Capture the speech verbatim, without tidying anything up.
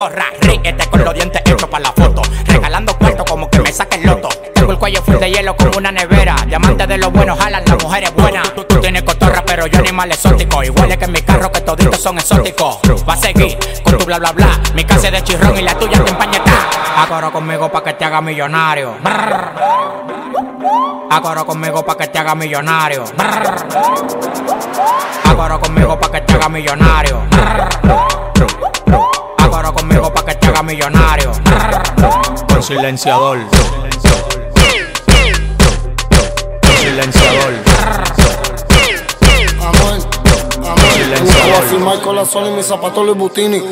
Ríete con los dientes hechos para la foto, regalando cuarto como que me saque el loto. Tengo el cuello full de hielo como una nevera. Diamantes de los buenos jalan, las mujeres buenas. Tú, tú tienes cotorra pero yo animal exótico. Igual que en mi carro que toditos son exóticos. Va a seguir con tu bla bla bla. Mi casa es de chirrón y la tuya te empañeta. Acoro conmigo pa' que te haga millonario. Acoro conmigo pa' que te haga millonario. Acoro conmigo pa' que te haga millonario. Acoro conmigo pa' que te haga millonario. Con silenciador. Silenciador. Amor, amor. Silenciador. Voy a firmar con la Sony y mis zapatos Louis Butini.